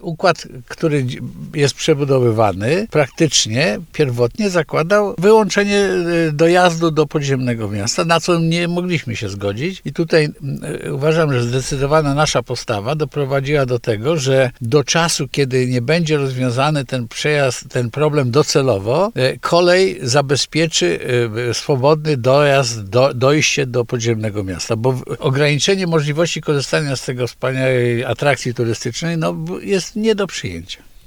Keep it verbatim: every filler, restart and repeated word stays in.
układ, który jest przebudowywany, praktycznie pierwotnie zakładał wyłączenie dojazdu do podziemnego miasta, na co nie mogliśmy się zgodzić. I tutaj uważam, że zdecydowana nasza postawa doprowadziła do tego, że do czasu, kiedy nie będzie rozwiązany ten przejazd, ten problem docelowo, kolej zabezpieczy swobodny dojazd, do, dojście do podziemnego miasta, bo ograniczenie możliwości korzystania z tego wspaniałej atrakcji turystycznej no, jest nie do przyjęcia.